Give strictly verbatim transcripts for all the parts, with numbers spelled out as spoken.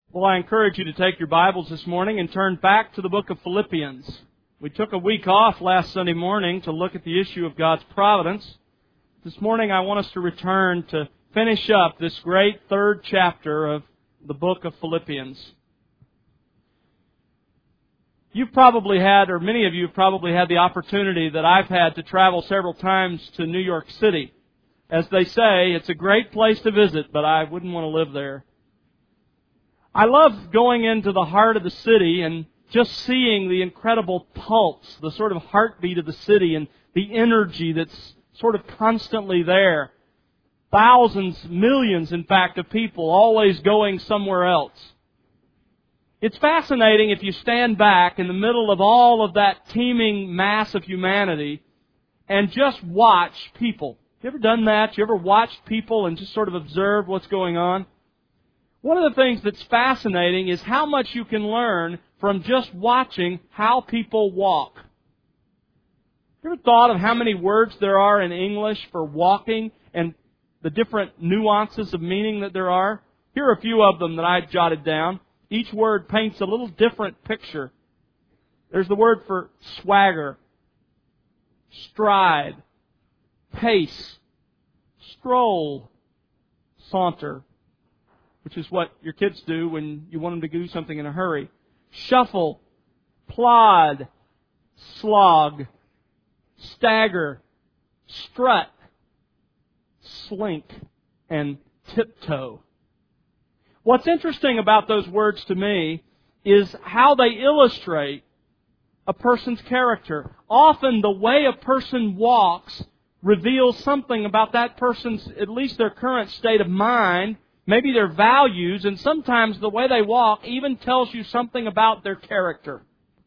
Well, I encourage you to take your Bibles this morning and turn back to the book of Philippians. We took a week off last Sunday morning to look at the issue of God's providence. This morning I want us to return to finish up this great third chapter of the book of Philippians. You've probably had, or many of you have probably had the opportunity that I've had to travel several times to New York City. As they say, it's a great place to visit, but I wouldn't want to live there. I love going into the heart of the city and just seeing the incredible pulse, the sort of heartbeat of the city and the energy that's sort of constantly there. Thousands, millions, in fact, of people always going somewhere else. It's fascinating if you stand back in the middle of all of that teeming mass of humanity and just watch people. You ever done that? You ever watched people and just sort of observe what's going on? One of the things that's fascinating is how much you can learn from just watching how people walk. You ever thought of how many words there are in English for walking and the different nuances of meaning that there are? Here are a few of them that I jotted down. Each word paints a little different picture. There's the word for swagger, stride, pace, stroll, saunter, which is what your kids do when you want them to do something in a hurry. Shuffle, plod, slog, stagger, strut, slink, and tiptoe. What's interesting about those words to me is how they illustrate a person's character. Often the way a person walks reveals something about that person's, at least their current state of mind, maybe their values, and sometimes the way they walk even tells you something about their character.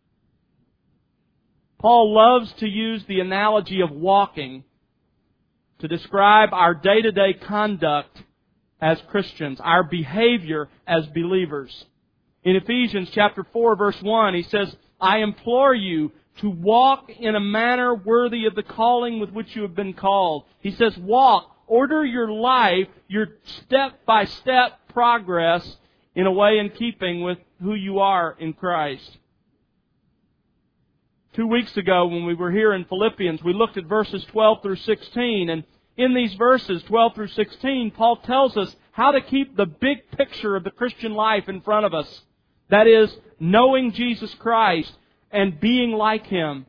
Paul loves to use the analogy of walking to describe our day-to-day conduct as Christians, our behavior as believers. In Ephesians chapter four, verse one, he says, I implore you to walk in a manner worthy of the calling with which you have been called. He says, walk. Order your life, your step-by-step progress in a way in keeping with who you are in Christ. Two weeks ago when we were here in Philippians, we looked at verses twelve through sixteen. And in these verses, twelve through sixteen, Paul tells us how to keep the big picture of the Christian life in front of us. That is, knowing Jesus Christ and being like Him.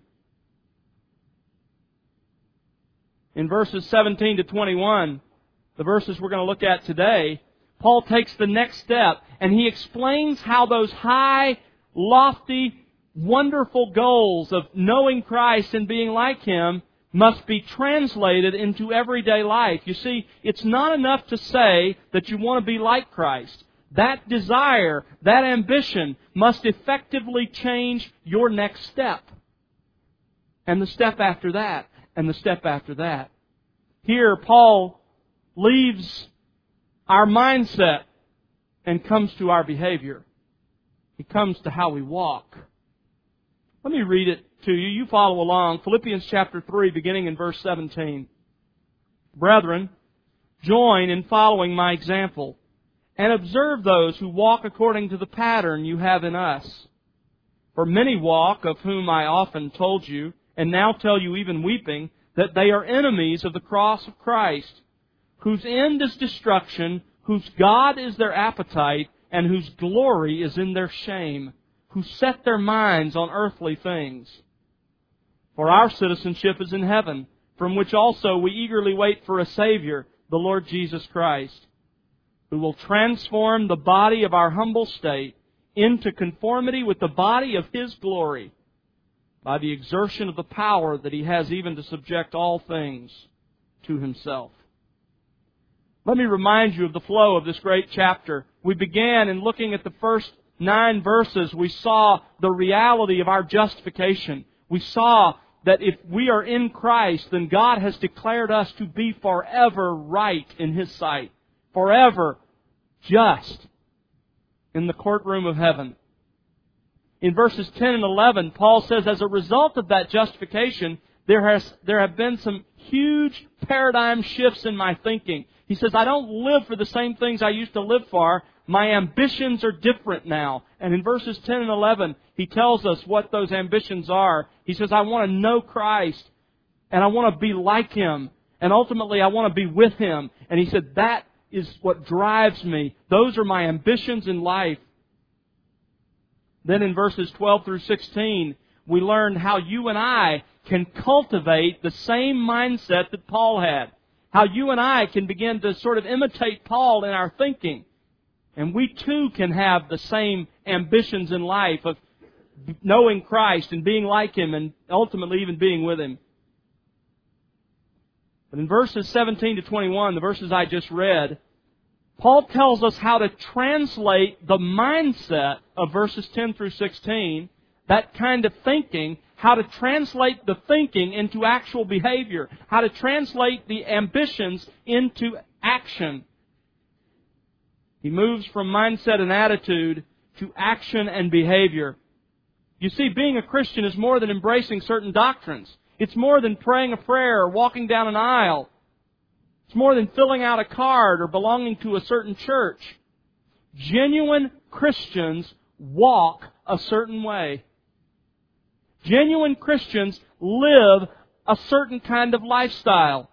In verses seventeen to twenty-one, the verses we're going to look at today, Paul takes the next step and he explains how those high, lofty, wonderful goals of knowing Christ and being like Him must be translated into everyday life. You see, it's not enough to say that you want to be like Christ. That desire, that ambition must effectively change your next step. And the step after that. And the step after that. Here, Paul leaves our mindset and comes to our behavior. He comes to how we walk. Let me read it to you. You follow along. Philippians chapter three, beginning in verse seventeen. Brethren, join in following my example, and observe those who walk according to the pattern you have in us. For many walk, of whom I often told you, and now tell you even weeping, that they are enemies of the cross of Christ, whose end is destruction, whose God is their appetite, and whose glory is in their shame, who set their minds on earthly things. For our citizenship is in heaven, from which also we eagerly wait for a Savior, the Lord Jesus Christ, who will transform the body of our humble state into conformity with the body of His glory, by the exertion of the power that He has even to subject all things to Himself. Let me remind you of the flow of this great chapter. We began in looking at the first nine verses. We saw the reality of our justification. We saw that if we are in Christ, then God has declared us to be forever right in His sight. Forever just in the courtroom of heaven. In verses ten and eleven, Paul says, as a result of that justification, there has there have been some huge paradigm shifts in my thinking. He says, I don't live for the same things I used to live for. My ambitions are different now. And in verses ten and eleven, he tells us what those ambitions are. He says, I want to know Christ, and I want to be like Him, and ultimately I want to be with Him. And he said, that is what drives me. Those are my ambitions in life. Then in verses twelve through sixteen, we learn how you and I can cultivate the same mindset that Paul had. How you and I can begin to sort of imitate Paul in our thinking. And we too can have the same ambitions in life of knowing Christ and being like Him and ultimately even being with Him. But in verses seventeen to twenty-one, the verses I just read, Paul tells us how to translate the mindset of verses ten through sixteen, that kind of thinking, how to translate the thinking into actual behavior, how to translate the ambitions into action. He moves from mindset and attitude to action and behavior. You see, being a Christian is more than embracing certain doctrines. It's more than praying a prayer or walking down an aisle. It's more than filling out a card or belonging to a certain church. Genuine Christians walk a certain way. Genuine Christians live a certain kind of lifestyle.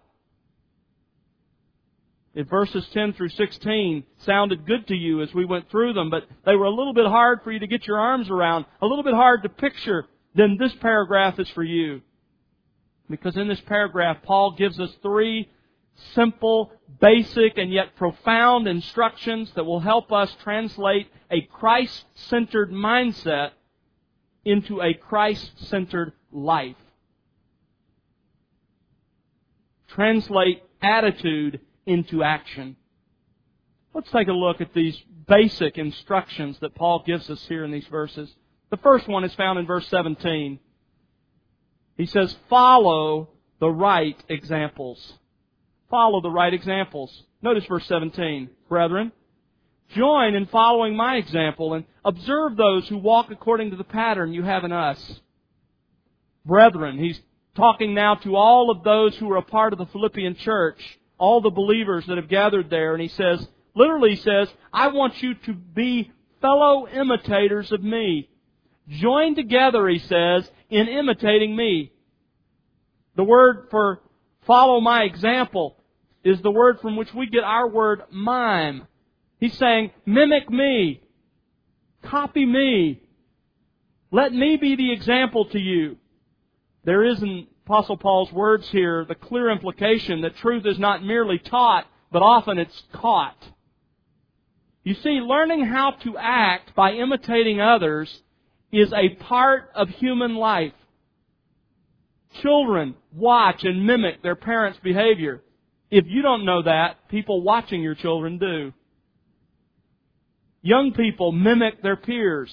If verses ten through sixteen sounded good to you as we went through them, but they were a little bit hard for you to get your arms around, a little bit hard to picture, then this paragraph is for you. Because in this paragraph, Paul gives us three simple, basic, and yet profound instructions that will help us translate a Christ-centered mindset into a Christ-centered life. Translate attitude into action. Let's take a look at these basic instructions that Paul gives us here in these verses. The first one is found in verse seventeen. He says, follow the right examples. Follow the right examples. Notice verse seventeen. Brethren, join in following my example and observe those who walk according to the pattern you have in us. Brethren, he's talking now to all of those who are a part of the Philippian church, all the believers that have gathered there, and he says, literally says, I want you to be fellow imitators of me. Join together, he says, in imitating me. The word for follow my example is the word from which we get our word mime. He's saying, mimic me. Copy me. Let me be the example to you. There is in Apostle Paul's words here the clear implication that truth is not merely taught, but often it's caught. You see, learning how to act by imitating others is a part of human life. Children watch and mimic their parents' behavior. If you don't know that, people watching your children do. Young people mimic their peers.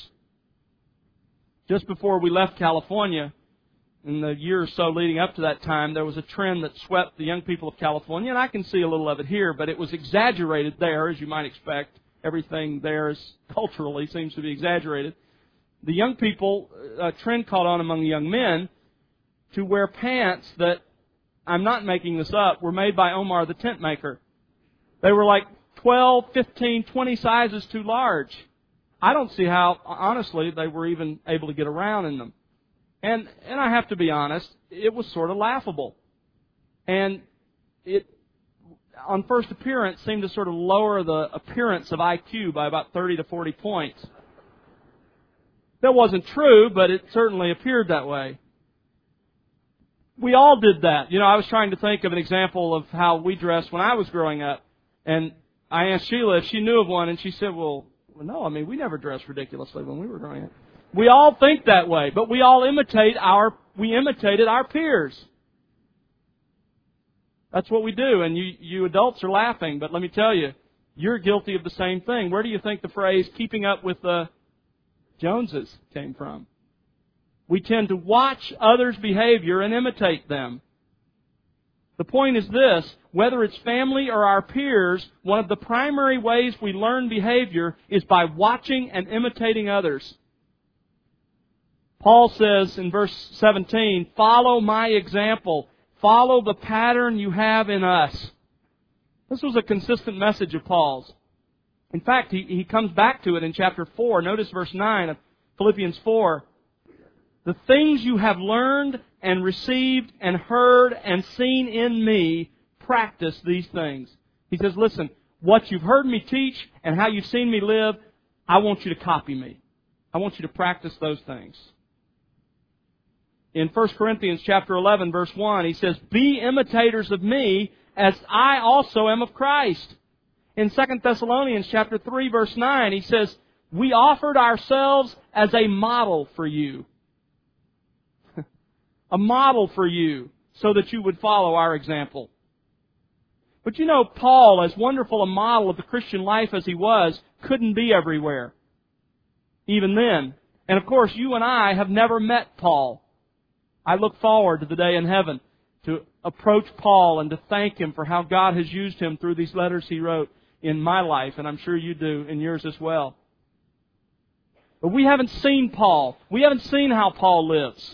Just before we left California, in the year or so leading up to that time, there was a trend that swept the young people of California, and I can see a little of it here, but it was exaggerated there, as you might expect. Everything there is culturally seems to be exaggerated. The young people, a trend caught on among the young men to wear pants that, I'm not making this up, were made by Omar the tent maker. They were like twelve, fifteen, twenty sizes too large. I don't see how, honestly, they were even able to get around in them. And and I have to be honest, it was sort of laughable. And it, on first appearance, seemed to sort of lower the appearance of I Q by about thirty to forty points. That wasn't true, but it certainly appeared that way. We all did that. You know, I was trying to think of an example of how we dressed when I was growing up. And I asked Sheila if she knew of one, and she said, well, well no, I mean, we never dressed ridiculously when we were growing up. We all think that way, but we all imitate our, we imitated our peers. That's what we do, and you, you adults are laughing, but let me tell you, you're guilty of the same thing. Where do you think the phrase, keeping up with the Joneses, came from? We tend to watch others' behavior and imitate them. The point is this, whether it's family or our peers, one of the primary ways we learn behavior is by watching and imitating others. Paul says in verse seventeen, follow my example. Follow the pattern you have in us. This was a consistent message of Paul's. In fact, he, he comes back to it in chapter four. Notice verse nine of Philippians four. The things you have learned and received and heard and seen in me, practice these things. He says, listen, what you've heard me teach and how you've seen me live, I want you to copy me. I want you to practice those things. In First Corinthians chapter eleven, verse one, he says, be imitators of me as I also am of Christ. In Second Thessalonians chapter three, verse nine, he says, we offered ourselves as a model for you. A model for you, so that you would follow our example. But you know, Paul, as wonderful a model of the Christian life as he was, couldn't be everywhere. Even then. And of course, you and I have never met Paul. I look forward to the day in heaven to approach Paul and to thank him for how God has used him through these letters he wrote in my life, and I'm sure you do in yours as well. But we haven't seen Paul. We haven't seen how Paul lives.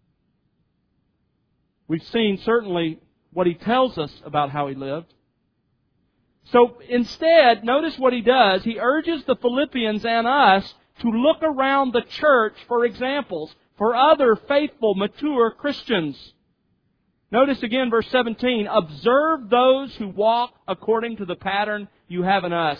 We've seen certainly what he tells us about how he lived. So instead, notice what he does. He urges the Philippians and us to look around the church for examples, for other faithful, mature Christians. Notice again verse seventeen, observe those who walk according to the pattern you have in us.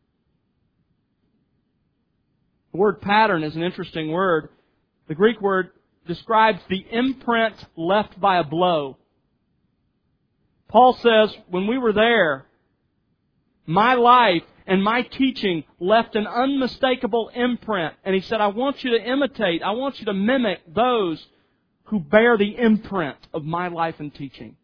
The word pattern is an interesting word. The Greek word describes the imprint left by a blow. Paul says, when we were there, my life and my teaching left an unmistakable imprint. And he said, I want you to imitate, I want you to mimic those who bear the imprint of my life and teaching.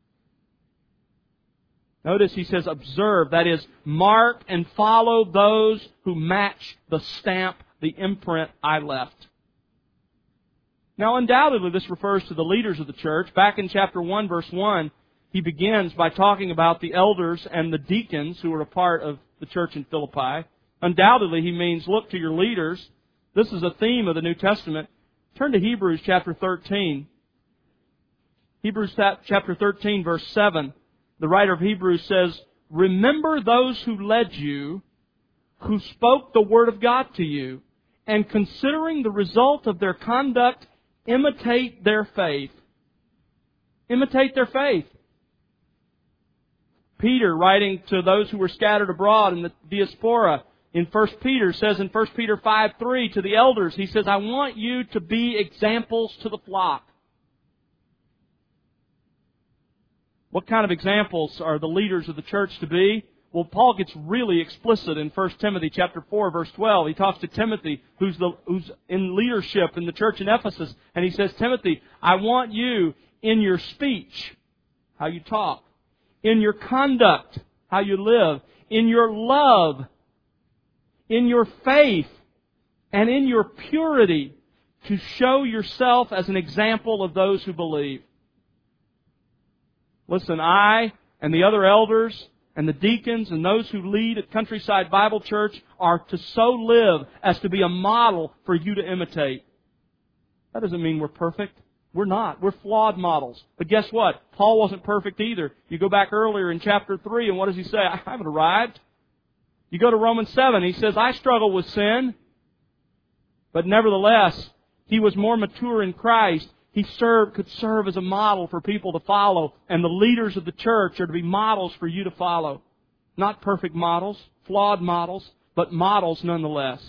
Notice he says, observe, that is, mark and follow those who match the stamp, the imprint I left. Now, undoubtedly, this refers to the leaders of the church. Back in chapter one, verse one, he begins by talking about the elders and the deacons who are a part of the church in Philippi. Undoubtedly, he means look to your leaders. This is a theme of the New Testament. Turn to Hebrews chapter thirteen. Hebrews chapter thirteen, verse seven. The writer of Hebrews says, remember those who led you, who spoke the word of God to you, and considering the result of their conduct, imitate their faith. Imitate their faith. Peter, writing to those who were scattered abroad in the diaspora, in First Peter, says in First Peter five three to the elders, he says, I want you to be examples to the flock. What kind of examples are the leaders of the church to be? Well, Paul gets really explicit in First Timothy chapter four, verse twelve. He talks to Timothy, who's the who's in leadership in the church in Ephesus, and he says, Timothy, I want you in your speech, how you talk, in your conduct, how you live, in your love, in your faith, and in your purity, to show yourself as an example of those who believe. Listen, I and the other elders and the deacons and those who lead at Countryside Bible Church are to so live as to be a model for you to imitate. That doesn't mean we're perfect. We're not. We're flawed models. But guess what? Paul wasn't perfect either. You go back earlier in chapter three, and what does he say? I haven't arrived. You go to Romans seven, he says, I struggle with sin. But nevertheless, he was more mature in Christ. He served, could serve as a model for people to follow. And the leaders of the church are to be models for you to follow. Not perfect models, flawed models, but models nonetheless.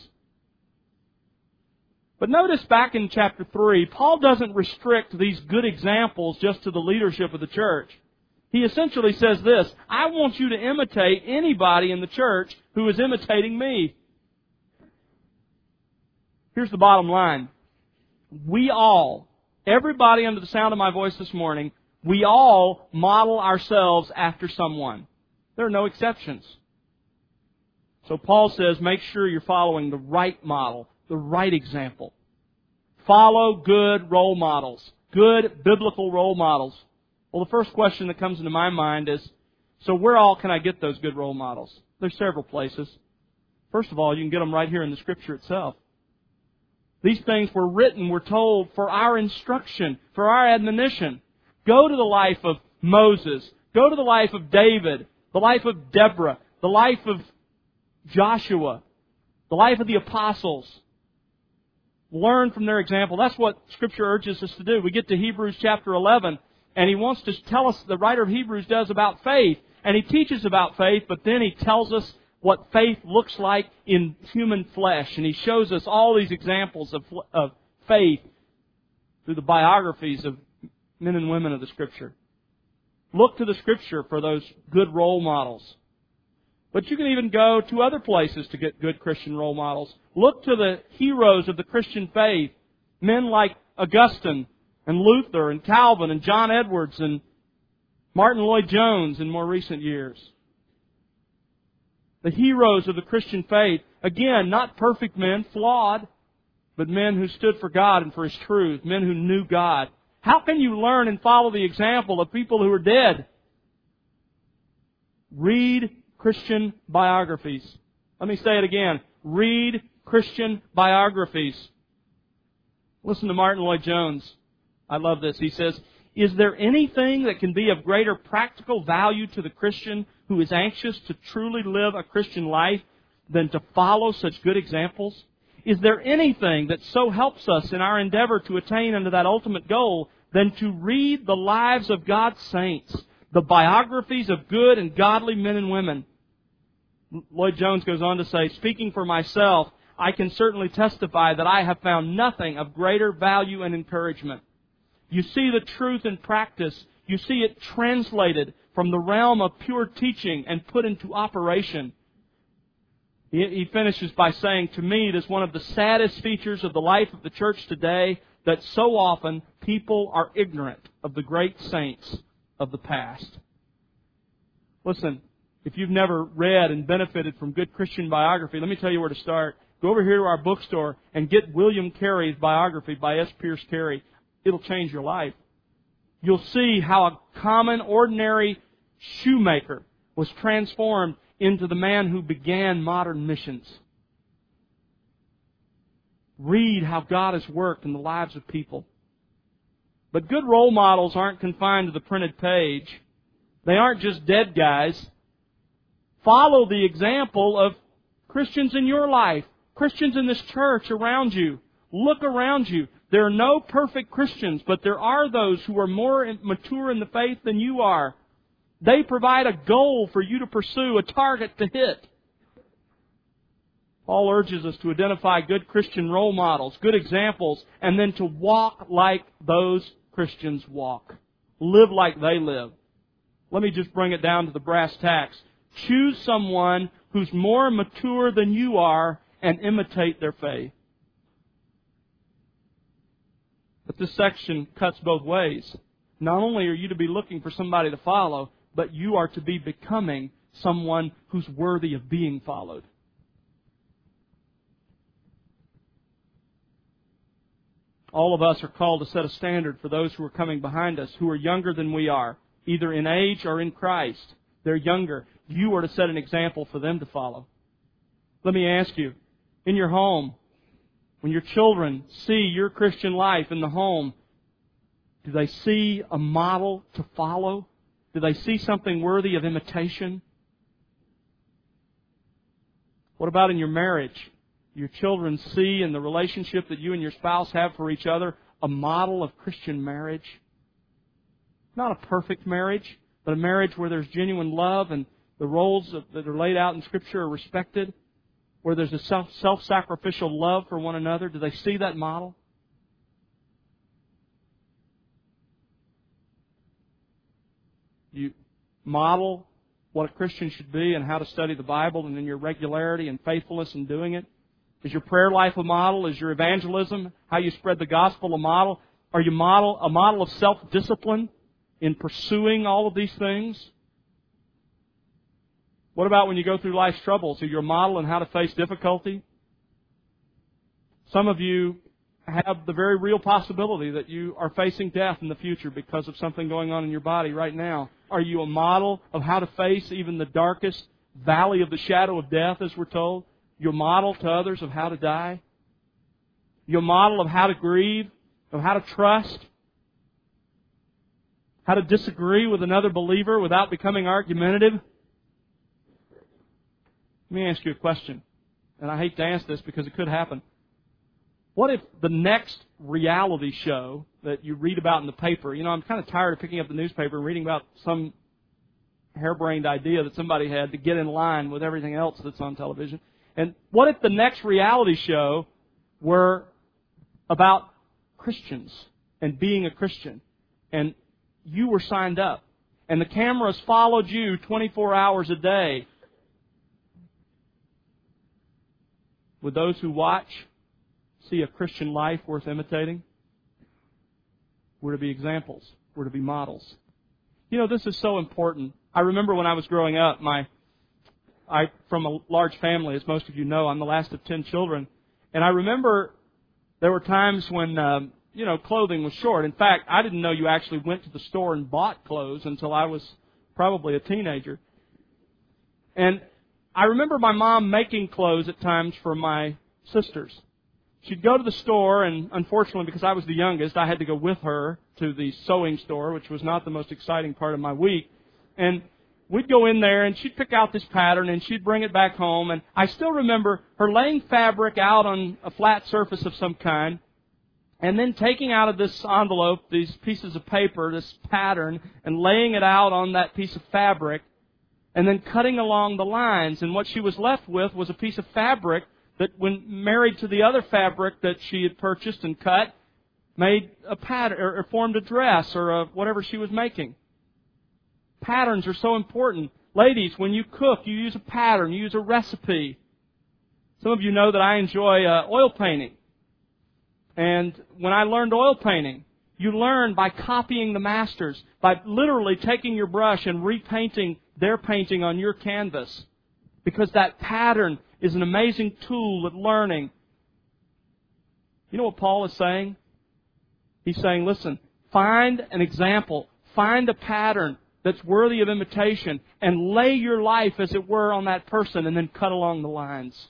But notice back in chapter three, Paul doesn't restrict these good examples just to the leadership of the church. He essentially says this, I want you to imitate anybody in the church who is imitating me. Here's the bottom line. We all, everybody under the sound of my voice this morning, we all model ourselves after someone. There are no exceptions. So Paul says, make sure you're following the right model, the right example. Follow good role models, good biblical role models. Well, the first question that comes into my mind is, so where all can I get those good role models? There's several places. First of all, you can get them right here in the Scripture itself. These things were written, we're told, for our instruction, for our admonition. Go to the life of Moses. Go to the life of David, the life of Deborah, the life of Joshua, the life of the apostles. Learn from their example. That's what Scripture urges us to do. We get to Hebrews chapter eleven, and he wants to tell us, the writer of Hebrews does, about faith. And he teaches about faith, but then he tells us what faith looks like in human flesh. And he shows us all these examples of, of faith through the biographies of men and women of the Scripture. Look to the Scripture for those good role models. But you can even go to other places to get good Christian role models. Look to the heroes of the Christian faith. Men like Augustine and Luther and Calvin and John Edwards and Martin Lloyd-Jones in more recent years. The heroes of the Christian faith. Again, not perfect men, flawed, but men who stood for God and for His truth. Men who knew God. How can you learn and follow the example of people who are dead? Read Christian biographies. Let me say it again. Read Christian biographies. Listen to Martin Lloyd-Jones. I love this. He says, "Is there anything that can be of greater practical value to the Christian who is anxious to truly live a Christian life than to follow such good examples? Is there anything that so helps us in our endeavor to attain unto that ultimate goal than to read the lives of God's saints, the biographies of good and godly men and women?" Lloyd-Jones goes on to say, "Speaking for myself, I can certainly testify that I have found nothing of greater value and encouragement. You see the truth in practice. You see it translated from the realm of pure teaching and put into operation." He finishes by saying, "To me, it is one of the saddest features of the life of the church today that so often people are ignorant of the great saints of the past." Listen, if you've never read and benefited from good Christian biography, let me tell you where to start. Go over here to our bookstore and get William Carey's biography by S. Pierce Carey. It'll change your life. You'll see how a common, ordinary shoemaker was transformed into the man who began modern missions. Read how God has worked in the lives of people. But good role models aren't confined to the printed page. They aren't just dead guys. Follow the example of Christians in your life, Christians in this church around you. Look around you. There are no perfect Christians, but there are those who are more mature in the faith than you are. They provide a goal for you to pursue, a target to hit. Paul urges us to identify good Christian role models, good examples, and then to walk like those Christians walk. Live like they live. Let me just bring it down to the brass tacks. Choose someone who's more mature than you are and imitate their faith. But this section cuts both ways. Not only are you to be looking for somebody to follow, but you are to be becoming someone who's worthy of being followed. All of us are called to set a standard for those who are coming behind us, who are younger than we are, either in age or in Christ. They're younger. You are to set an example for them to follow. Let me ask you, in your home, when your children see your Christian life in the home, do they see a model to follow? Do they see something worthy of imitation? What about in your marriage? Your children see in the relationship that you and your spouse have for each other a model of Christian marriage? Not a perfect marriage, but a marriage where there's genuine love and the roles that are laid out in Scripture are respected, where there's a self, self-sacrificial love for one another. Do they see that model? You model what a Christian should be and how to study the Bible, and in your regularity and faithfulness in doing it. Is your prayer life a model? Is your evangelism, how you spread the gospel, a model? Are you model a model of self-discipline in pursuing all of these things? What about when you go through life's troubles? Are you a model in how to face difficulty? Some of you have the very real possibility that you are facing death in the future because of something going on in your body right now. Are you a model of how to face even the darkest valley of the shadow of death, as we're told? You're a model to others of how to die? You're a model of how to grieve, of how to trust, how to disagree with another believer without becoming argumentative? Let me ask you a question. And I hate to ask this because it could happen. What if the next reality show that you read about in the paper, you know, I'm kind of tired of picking up the newspaper and reading about some harebrained idea that somebody had to get in line with everything else that's on television. And what if the next reality show were about Christians and being a Christian, and you were signed up, and the cameras followed you twenty-four hours a day? Would those who watch see a Christian life worth imitating? We're to be examples. We're to be models. You know, this is so important. I remember when I was growing up, my I from a large family, as most of you know, I'm the last of ten children, and I remember there were times when um, you know, clothing was short. In fact, I didn't know you actually went to the store and bought clothes until I was probably a teenager. And I remember my mom making clothes at times for my sisters. She'd go to the store, and unfortunately, because I was the youngest, I had to go with her to the sewing store, which was not the most exciting part of my week. And we'd go in there, and she'd pick out this pattern, and she'd bring it back home. And I still remember her laying fabric out on a flat surface of some kind, and then taking out of this envelope these pieces of paper, this pattern, and laying it out on that piece of fabric, and then cutting along the lines. And what she was left with was a piece of fabric that, when married to the other fabric that she had purchased and cut, made a pattern, or formed a dress, or a, whatever she was making. Patterns are so important. Ladies, when you cook, you use a pattern, you use a recipe. Some of you know that I enjoy uh, oil painting. And when I learned oil painting, you learn by copying the masters, by literally taking your brush and repainting their painting on your canvas. Because that pattern is an amazing tool at learning. You know what Paul is saying? He's saying, listen, find an example, find a pattern that's worthy of imitation, and lay your life, as it were, on that person, and then cut along the lines.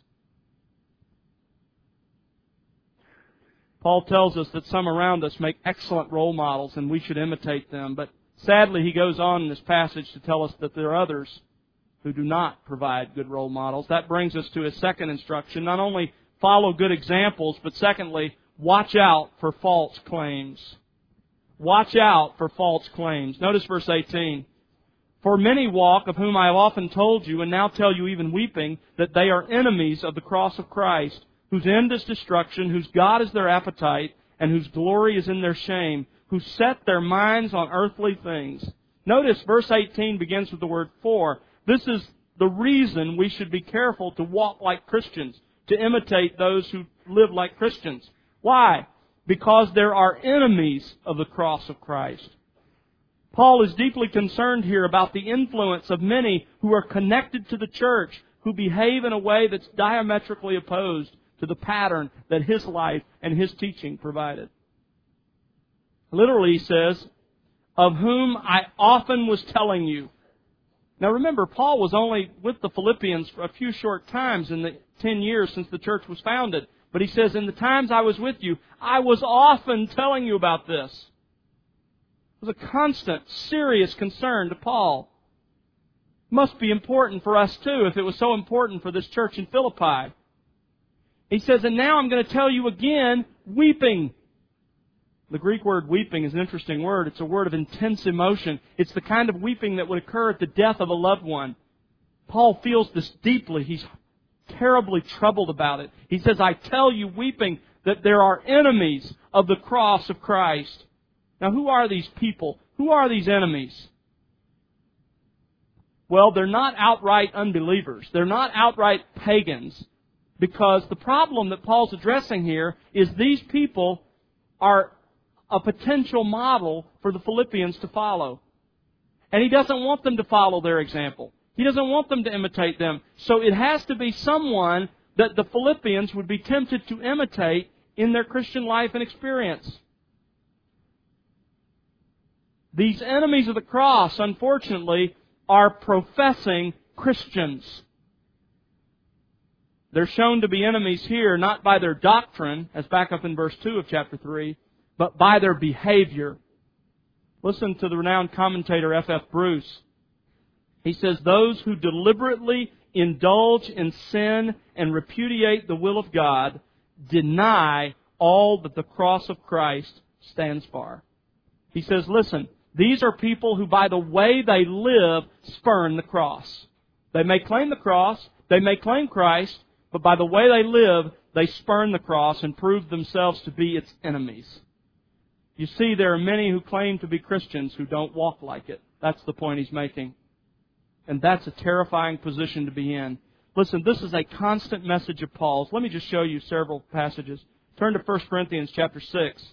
Paul tells us that some around us make excellent role models, and we should imitate them. But sadly, he goes on in this passage to tell us that there are others who do not provide good role models. That brings us to his second instruction. Not only follow good examples, but secondly, watch out for false claims. Watch out for false claims. Notice verse eighteen. For many walk, of whom I have often told you, and now tell you even weeping, that they are enemies of the cross of Christ, whose end is destruction, whose God is their appetite, and whose glory is in their shame, who set their minds on earthly things. Notice verse eighteen begins with the word for. This is the reason we should be careful to walk like Christians, to imitate those who live like Christians. Why? Because there are enemies of the cross of Christ. Paul is deeply concerned here about the influence of many who are connected to the church, who behave in a way that's diametrically opposed to the pattern that his life and his teaching provided. Literally, he says, of whom I often was telling you. Now remember, Paul was only with the Philippians for a few short times in the ten years since the church was founded. But he says, in the times I was with you, I was often telling you about this. It was a constant, serious concern to Paul. It must be important for us too, if it was so important for this church in Philippi. He says, and now I'm going to tell you again, weeping. The Greek word weeping is an interesting word. It's a word of intense emotion. It's the kind of weeping that would occur at the death of a loved one. Paul feels this deeply. He's terribly troubled about it. He says, I tell you, weeping, that there are enemies of the cross of Christ. Now, who are these people? Who are these enemies? Well, they're not outright unbelievers. They're not outright pagans. Because the problem that Paul's addressing here is these people are a potential model for the Philippians to follow. And he doesn't want them to follow their example. He doesn't want them to imitate them. So it has to be someone that the Philippians would be tempted to imitate in their Christian life and experience. These enemies of the cross, unfortunately, are professing Christians. They're shown to be enemies here, not by their doctrine, as back up in verse two of chapter three, but by their behavior. Listen to the renowned commentator F F Bruce. He says, those who deliberately indulge in sin and repudiate the will of God deny all that the cross of Christ stands for. He says, listen, these are people who by the way they live spurn the cross. They may claim the cross, they may claim Christ, but by the way they live, they spurn the cross and prove themselves to be its enemies. You see, there are many who claim to be Christians who don't walk like it. That's the point he's making. And that's a terrifying position to be in. Listen, this is a constant message of Paul's. Let me just show you several passages. Turn to First Corinthians chapter six.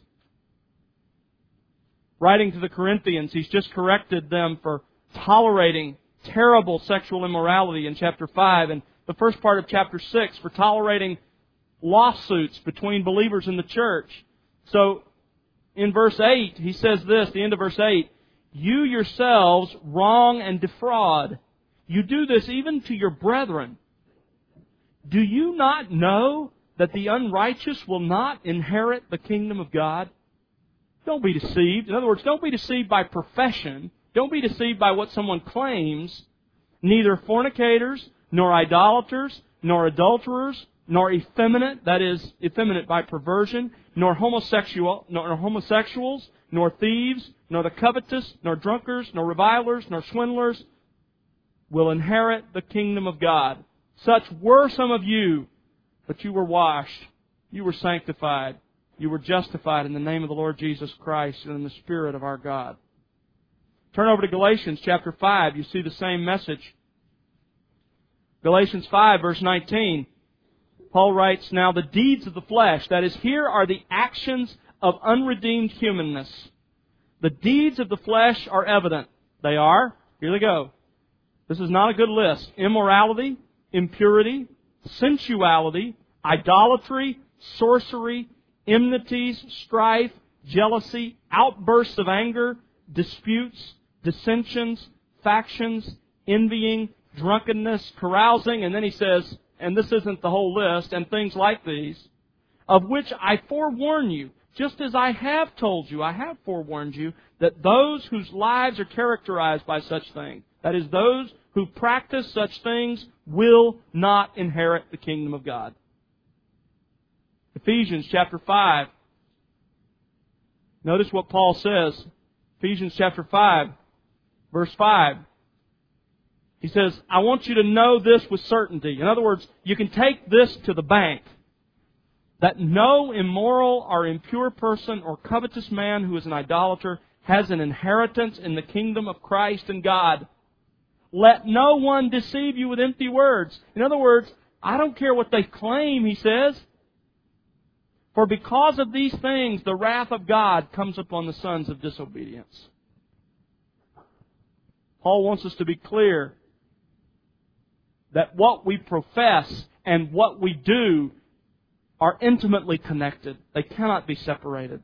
Writing to the Corinthians, he's just corrected them for tolerating terrible sexual immorality in chapter five, and the first part of chapter six for tolerating lawsuits between believers in the church. So, in verse eight, he says this, the end of verse eight, you yourselves wrong and defraud. You do this even to your brethren. Do you not know that the unrighteous will not inherit the kingdom of God? Don't be deceived. In other words, don't be deceived by profession. Don't be deceived by what someone claims. Neither fornicators, nor idolaters, nor adulterers, nor effeminate, that is, effeminate by perversion, nor homosexual, nor homosexuals, nor thieves, nor the covetous, nor drunkards, nor revilers, nor swindlers will inherit the kingdom of God. Such were some of you, but you were washed, you were sanctified, you were justified in the name of the Lord Jesus Christ and in the Spirit of our God. Turn over to Galatians chapter five. You see the same message. Galatians five, verse nineteen. Paul writes, now the deeds of the flesh, that is, here are the actions of unredeemed humanness. The deeds of the flesh are evident. They are, here they go. This is not a good list. Immorality, impurity, sensuality, idolatry, sorcery, enmities, strife, jealousy, outbursts of anger, disputes, dissensions, factions, envying, drunkenness, carousing, and then he says, and this isn't the whole list, and things like these, of which I forewarn you, just as I have told you, I have forewarned you, that those whose lives are characterized by such things, that is, those who practice such things, will not inherit the kingdom of God. Ephesians chapter five. Notice what Paul says. Ephesians chapter five, verse five. He says, I want you to know this with certainty. In other words, you can take this to the bank. That no immoral or impure person or covetous man who is an idolater has an inheritance in the kingdom of Christ and God. Let no one deceive you with empty words. In other words, I don't care what they claim, he says. For because of these things, the wrath of God comes upon the sons of disobedience. Paul wants us to be clear that what we profess and what we do are intimately connected. They cannot be separated.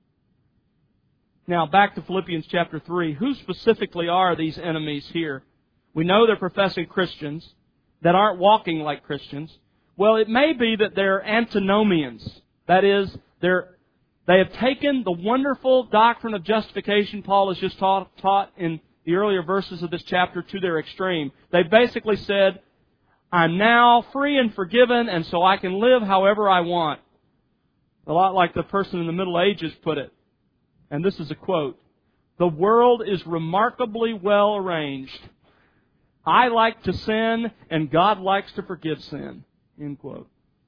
Now, back to Philippians chapter three. Who specifically are these enemies here? We know they're professing Christians that aren't walking like Christians. Well, it may be that they're antinomians. That is, they're, they have taken the wonderful doctrine of justification Paul has just taught, taught in the earlier verses of this chapter to their extreme. They basically said, I'm now free and forgiven, and so I can live however I want. A lot like the person in the Middle Ages put it. And this is a quote. The world is remarkably well arranged. I like to sin, and God likes to forgive sin. End quote.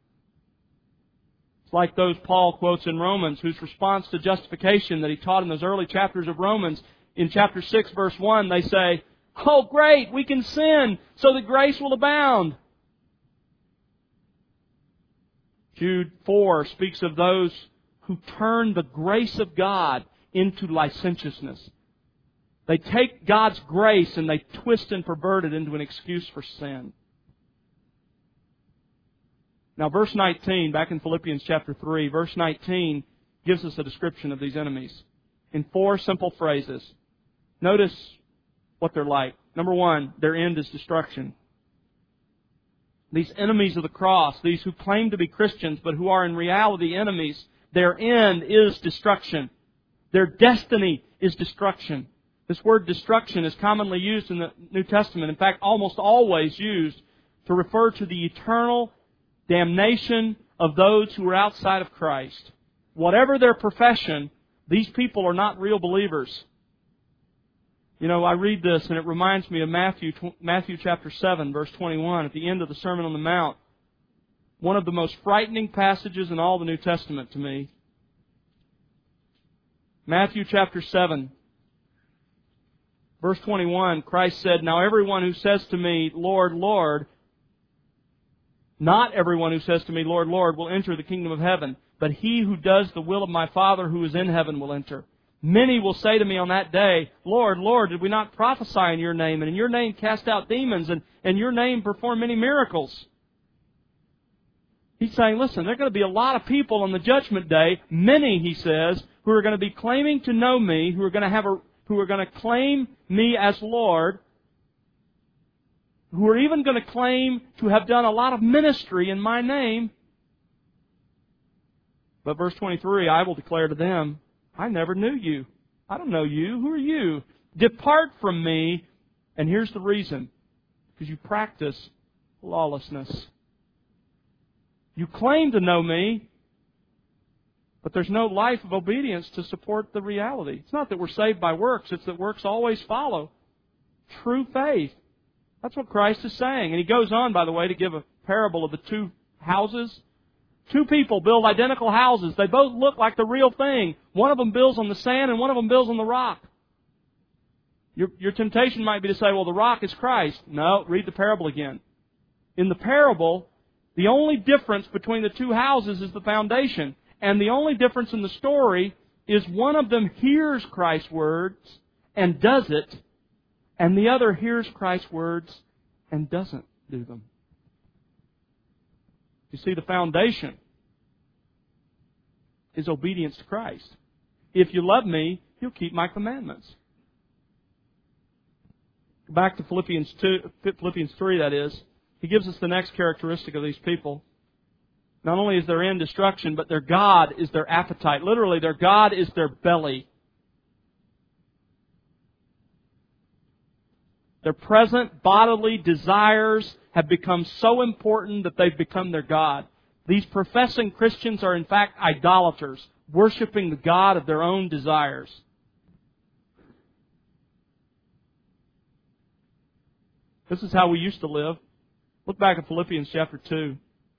It's like those Paul quotes in Romans, whose response to justification that he taught in those early chapters of Romans, in chapter six, verse one, they say, oh, great, we can sin so that grace will abound. Jude four speaks of those who turn the grace of God into licentiousness. They take God's grace and they twist and pervert it into an excuse for sin. Now, verse nineteen, back in Philippians chapter three, verse nineteen gives us a description of these enemies in four simple phrases. Notice what they're like. Number one, their end is destruction. These enemies of the cross, these who claim to be Christians but who are in reality enemies, their end is destruction. Their destiny is destruction. This word destruction is commonly used in the New Testament. In fact, almost always used to refer to the eternal damnation of those who are outside of Christ. Whatever their profession, these people are not real believers. You know, I read this and it reminds me of Matthew, Matthew chapter seven, verse twenty-one, at the end of the Sermon on the Mount. One of the most frightening passages in all the New Testament to me. Matthew chapter seven, verse twenty-one, Christ said, "Now everyone who says to me, Lord, Lord," not everyone who says to me, Lord, Lord, will enter the kingdom of heaven, but he who does the will of my Father who is in heaven will enter. Many will say to me on that day, Lord, Lord, did we not prophesy in your name, and in your name cast out demons, and in your name perform many miracles? He's saying, listen, there are going to be a lot of people on the judgment day, many, he says, who are going to be claiming to know me, who are going to have a, who are going to claim me as Lord, who are even going to claim to have done a lot of ministry in my name. But verse twenty-three, I will declare to them, I never knew you. I don't know you. Who are you? Depart from me. And here's the reason. Because you practice lawlessness. You claim to know me, but there's no life of obedience to support the reality. It's not that we're saved by works. It's that works always follow true faith. That's what Christ is saying. And He goes on, by the way, to give a parable of the two houses. Two people build identical houses. They both look like the real thing. One of them builds on the sand and one of them builds on the rock. Your, your temptation might be to say, well, the rock is Christ. No, read the parable again. In the parable, the only difference between the two houses is the foundation. And the only difference in the story is one of them hears Christ's words and does it, and the other hears Christ's words and doesn't do them. You see, the foundation is obedience to Christ. If you love me, you'll keep my commandments. Back to Philippians two, Philippians three, that is. He gives us the next characteristic of these people. Not only is their end destruction, but their God is their appetite. Literally, their God is their belly. Their present bodily desires have become so important that they've become their God. These professing Christians are in fact idolaters, worshiping the God of their own desires. This is how we used to live. Look back at Philippians chapter two.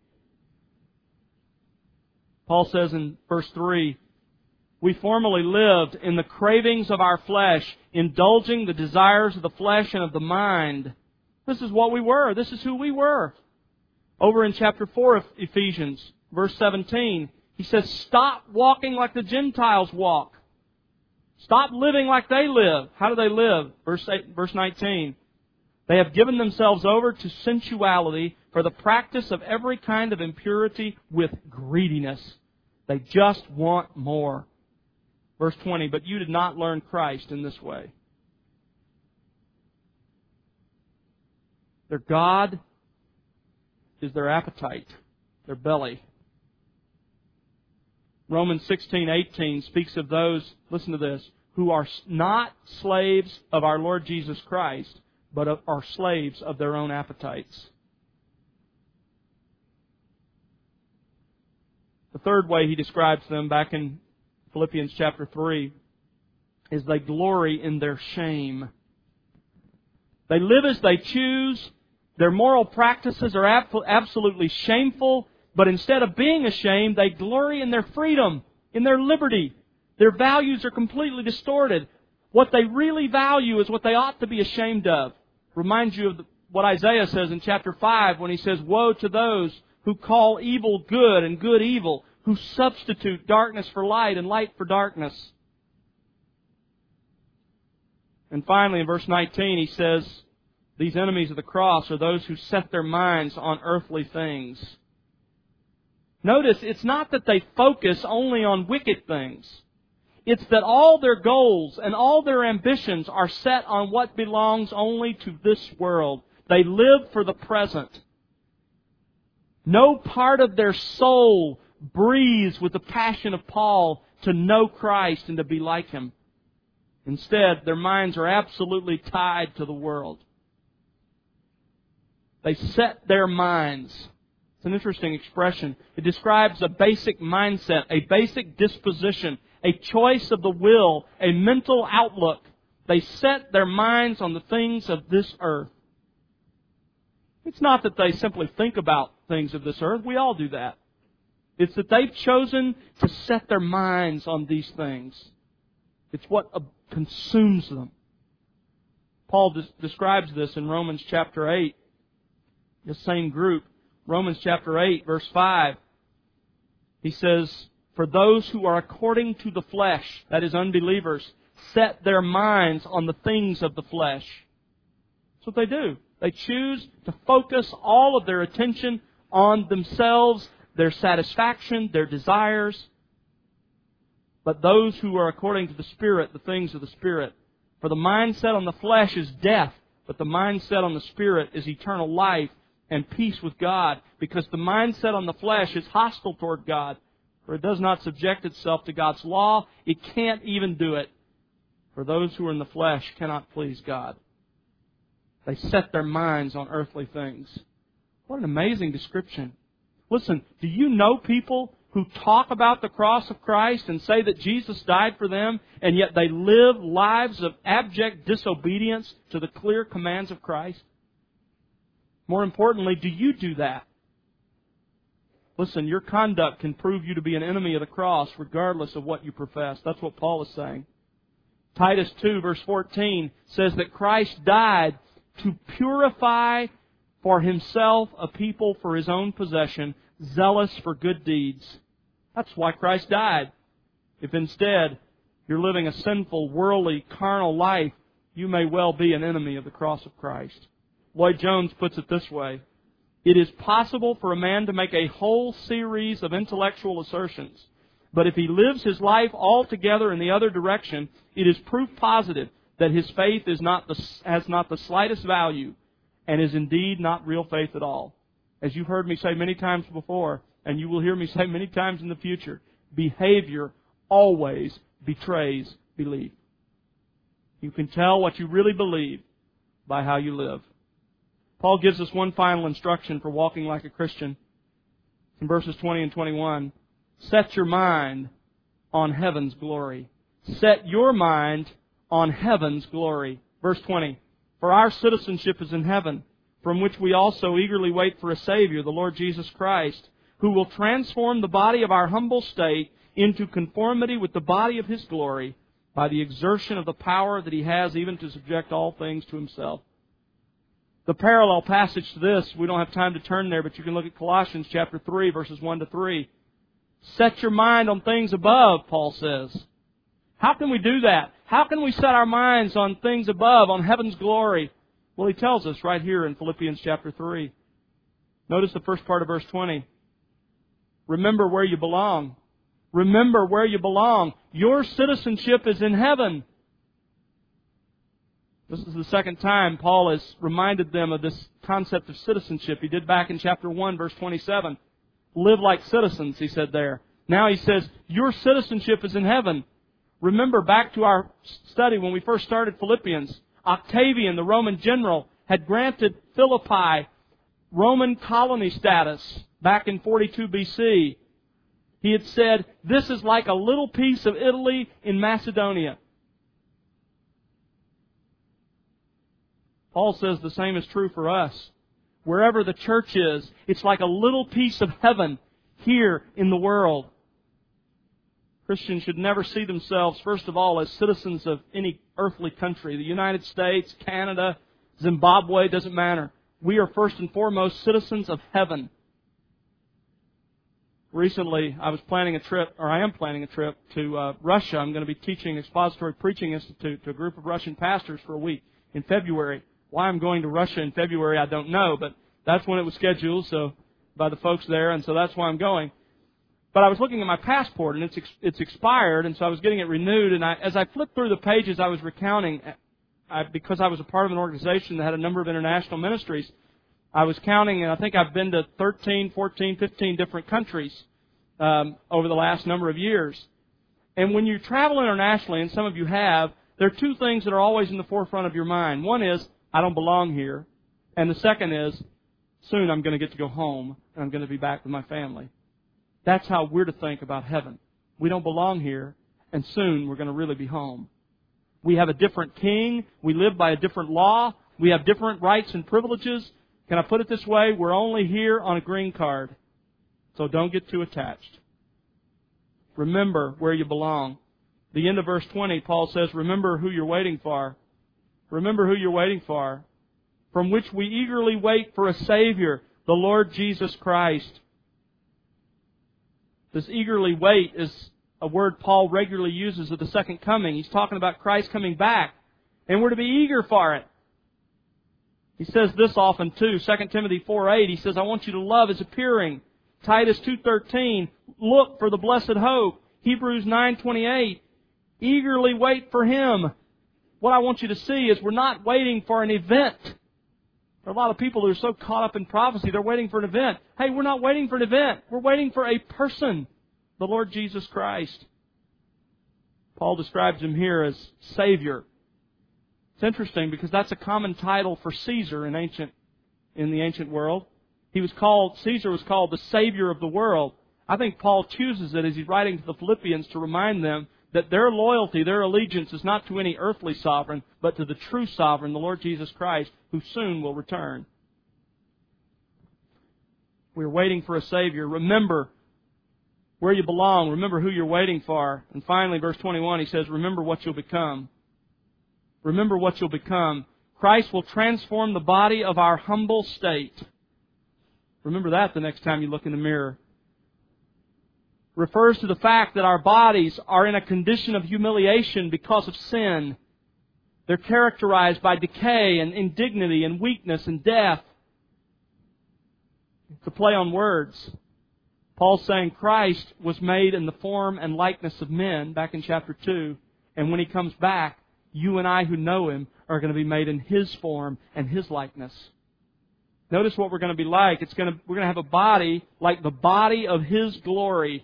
Paul says in verse three, we formerly lived in the cravings of our flesh, indulging the desires of the flesh and of the mind. This is what we were. This is who we were. Over in chapter four of Ephesians, verse seventeen, he says, stop walking like the Gentiles walk. Stop living like they live. How do they live? Verse eight, verse nineteen. They have given themselves over to sensuality for the practice of every kind of impurity with greediness. They just want more. Verse twenty, but you did not learn Christ in this way. Their God is their appetite, their belly. Romans sixteen eighteen speaks of those, listen to this, who are not slaves of our Lord Jesus Christ, but are slaves of their own appetites. The third way he describes them back in Philippians chapter three is they glory in their shame. They live as they choose. Their moral practices are absolutely shameful, but instead of being ashamed, they glory in their freedom, in their liberty. Their values are completely distorted. What they really value is what they ought to be ashamed of. Reminds you of what Isaiah says in chapter five when he says, woe to those who call evil good and good evil, who substitute darkness for light and light for darkness. And finally, in verse nineteen, he says, these enemies of the cross are those who set their minds on earthly things. Notice, it's not that they focus only on wicked things. It's that all their goals and all their ambitions are set on what belongs only to this world. They live for the present. No part of their soul breathes with the passion of Paul to know Christ and to be like Him. Instead, their minds are absolutely tied to the world. They set their minds. It's an interesting expression. It describes a basic mindset, a basic disposition, a choice of the will, a mental outlook. They set their minds on the things of this earth. It's not that they simply think about things of this earth. We all do that. It's that they've chosen to set their minds on these things. It's what consumes them. Paul des- describes this in Romans chapter eight. The same group. Romans chapter eight, verse five. He says, "For those who are according to the flesh," that is, unbelievers, "set their minds on the things of the flesh." That's what they do. They choose to focus all of their attention on themselves, their satisfaction, their desires. But those who are according to the Spirit, the things of the Spirit. For the mindset on the flesh is death, but the mindset on the Spirit is eternal life and peace with God. Because the mindset on the flesh is hostile toward God. For it does not subject itself to God's law. It can't even do it. For those who are in the flesh cannot please God. They set their minds on earthly things. What an amazing description. Listen, do you know people who talk about the cross of Christ and say that Jesus died for them, and yet they live lives of abject disobedience to the clear commands of Christ? More importantly, do you do that? Listen, your conduct can prove you to be an enemy of the cross regardless of what you profess. That's what Paul is saying. Titus two, verse fourteen says that Christ died to purify for Himself a people for His own possession, zealous for good deeds. That's why Christ died. If instead you're living a sinful, worldly, carnal life, you may well be an enemy of the cross of Christ. Lloyd Jones puts it this way: "It is possible for a man to make a whole series of intellectual assertions, but if he lives his life altogether in the other direction, it is proof positive that his faith is not the, has not the slightest value and is indeed not real faith at all." As you've heard me say many times before, and you will hear me say many times in the future, behavior always betrays belief. You can tell what you really believe by how you live. Paul gives us one final instruction for walking like a Christian. In verses twenty and twenty-one, set your mind on heaven's glory. Set your mind on heaven's glory. Verse twenty, "For our citizenship is in heaven, from which we also eagerly wait for a Savior, the Lord Jesus Christ, who will transform the body of our humble state into conformity with the body of His glory by the exertion of the power that He has even to subject all things to Himself." The parallel passage to this, we don't have time to turn there, but you can look at Colossians chapter three, verses one to three. Set your mind on things above, Paul says. How can we do that? How can we set our minds on things above, on heaven's glory? Well, he tells us right here in Philippians chapter three. Notice the first part of verse twenty. Remember where you belong. Remember where you belong. Your citizenship is in heaven. This is the second time Paul has reminded them of this concept of citizenship. He did back in chapter one, verse twenty-seven. Live like citizens, he said there. Now he says, your citizenship is in heaven. Remember back to our study when we first started Philippians. Octavian, the Roman general, had granted Philippi Roman colony status back in forty-two B C. He had said, this is like a little piece of Italy in Macedonia. Paul says the same is true for us. Wherever the church is, it's like a little piece of heaven here in the world. Christians should never see themselves, first of all, as citizens of any earthly country. The United States, Canada, Zimbabwe, doesn't matter. We are first and foremost citizens of heaven. Recently, I was planning a trip, or I am planning a trip to uh, Russia. I'm going to be teaching Expository Preaching Institute to a group of Russian pastors for a week in February. Why I'm going to Russia in February, I don't know, but that's when it was scheduled so by the folks there, and so that's why I'm going. But I was looking at my passport, and it's it's expired, and so I was getting it renewed. And I, as I flipped through the pages, I was recounting, I, because I was a part of an organization that had a number of international ministries, I was counting, and I think I've been to thirteen, fourteen, fifteen different countries um, over the last number of years. And when you travel internationally, and some of you have, there are two things that are always in the forefront of your mind. One is, I don't belong here. And the second is, soon I'm going to get to go home and I'm going to be back with my family. That's how we're to think about heaven. We don't belong here, and soon we're going to really be home. We have a different king. We live by a different law. We have different rights and privileges. Can I put it this way? We're only here on a green card. So don't get too attached. Remember where you belong. The end of verse twenty, Paul says, remember who you're waiting for. Remember who you're waiting for. From which we eagerly wait for a Savior, the Lord Jesus Christ. This eagerly wait is a word Paul regularly uses of the second coming. He's talking about Christ coming back. And we're to be eager for it. He says this often too. Second Timothy four eight, he says, I want you to love His appearing. Titus two thirteen, look for the blessed hope. Hebrews nine twenty-eight, eagerly wait for Him. What I want you to see is we're not waiting for an event. There are a lot of people who are so caught up in prophecy, they're waiting for an event. Hey, we're not waiting for an event. We're waiting for a person, the Lord Jesus Christ. Paul describes Him here as Savior. It's interesting because that's a common title for Caesar in ancient, in the ancient world. He was called, Caesar was called the Savior of the world. I think Paul chooses it as he's writing to the Philippians to remind them that their loyalty, their allegiance is not to any earthly sovereign, but to the true sovereign, the Lord Jesus Christ, who soon will return. We're waiting for a Savior. Remember where you belong. Remember who you're waiting for. And finally, verse twenty-one, he says, remember what you'll become. Remember what you'll become. Christ will transform the body of our humble state. Remember that the next time you look in the mirror. Refers to the fact that our bodies are in a condition of humiliation because of sin. They're characterized by decay and indignity and weakness and death. It's a play on words. Paul's saying Christ was made in the form and likeness of men back in chapter two. And when He comes back, you and I who know Him are going to be made in His form and His likeness. Notice what we're going to be like. It's going to, we're going to have a body like the body of His glory.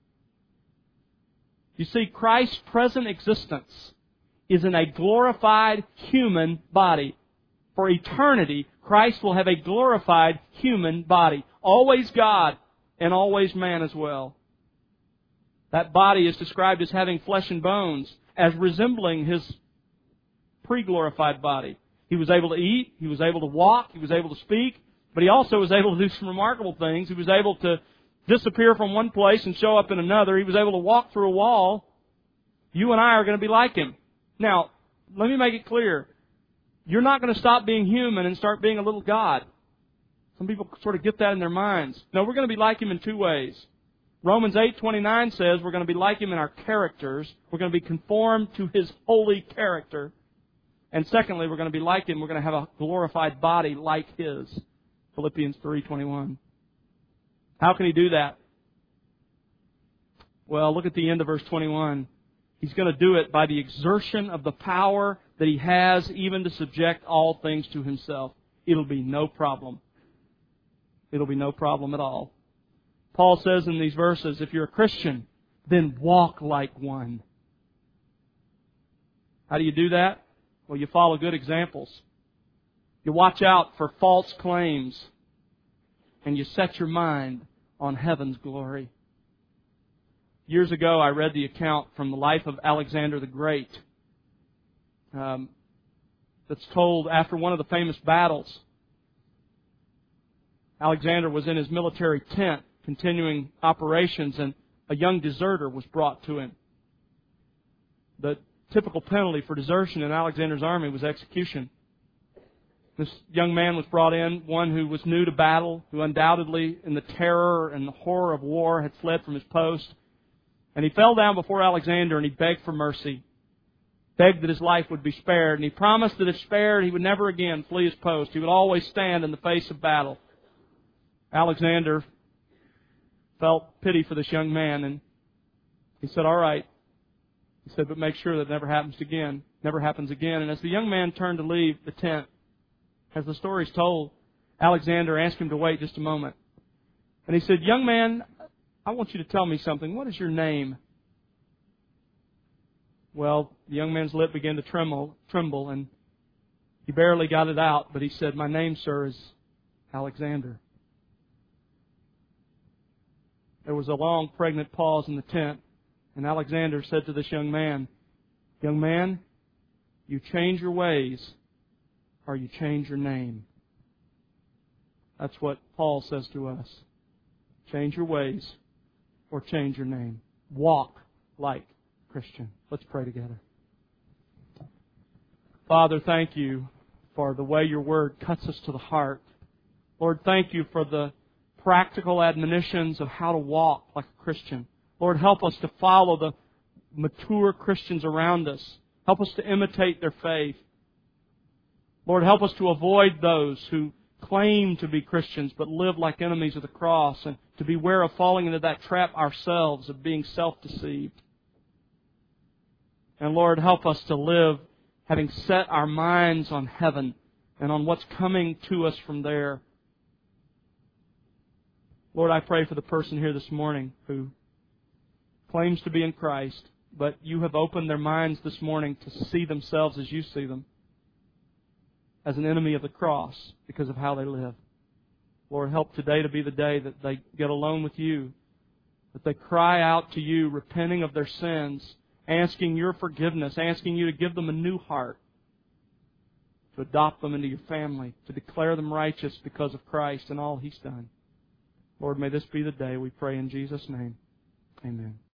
You see, Christ's present existence is in a glorified human body. For eternity, Christ will have a glorified human body. Always God and always man as well. That body is described as having flesh and bones, as resembling His pre-glorified body. He was able to eat, He was able to walk, He was able to speak, but He also was able to do some remarkable things. He was able to disappear from one place and show up in another. He was able to walk through a wall. You and I are going to be like Him. Now, let me make it clear. You're not going to stop being human and start being a little God. Some people sort of get that in their minds. No, we're going to be like Him in two ways. Romans eight twenty-nine says we're going to be like Him in our characters. We're going to be conformed to His holy character. And secondly, we're going to be like Him. We're going to have a glorified body like His. Philippians three twenty-one. How can He do that? Well, look at the end of verse twenty-one. He's going to do it by the exertion of the power that He has even to subject all things to Himself. It'll be no problem. It'll be no problem at all. Paul says in these verses, if you're a Christian, then walk like one. How do you do that? Well, you follow good examples. You watch out for false claims. And you set your mind on heaven's glory. Years ago, I read the account from the life of Alexander the Great. Um, that's told after one of the famous battles. Alexander was in his military tent, continuing operations, and a young deserter was brought to him. The typical penalty for desertion in Alexander's army was execution. This young man was brought in, one who was new to battle, who undoubtedly, in the terror and the horror of war, had fled from his post. And he fell down before Alexander and he begged for mercy, begged that his life would be spared. And he promised that if spared, he would never again flee his post. He would always stand in the face of battle. Alexander felt pity for this young man, and he said, all right. He said, but make sure that it never happens again. Never happens again. And as the young man turned to leave the tent, as the story's told, Alexander asked him to wait just a moment. And he said, young man, I want you to tell me something. What is your name? Well, the young man's lip began to tremble, tremble, and he barely got it out. But he said, my name, sir, is Alexander. There was a long pregnant pause in the tent, and Alexander said to this young man, "Young man, you change your ways or you change your name." That's what Paul says to us. Change your ways or change your name. Walk like Christian. Let's pray together. Father, thank you for the way your Word cuts us to the heart. Lord, thank you for the practical admonitions of how to walk like a Christian. Lord, help us to follow the mature Christians around us. Help us to imitate their faith. Lord, help us to avoid those who claim to be Christians but live like enemies of the cross, and to beware of falling into that trap ourselves of being self-deceived. And Lord, help us to live having set our minds on heaven and on what's coming to us from there. Lord, I pray for the person here this morning who claims to be in Christ, but you have opened their minds this morning to see themselves as you see them, as an enemy of the cross because of how they live. Lord, help today to be the day that they get alone with you, that they cry out to you, repenting of their sins, asking your forgiveness, asking you to give them a new heart, to adopt them into your family, to declare them righteous because of Christ and all He's done. Lord, may this be the day, we pray in Jesus' name. Amen.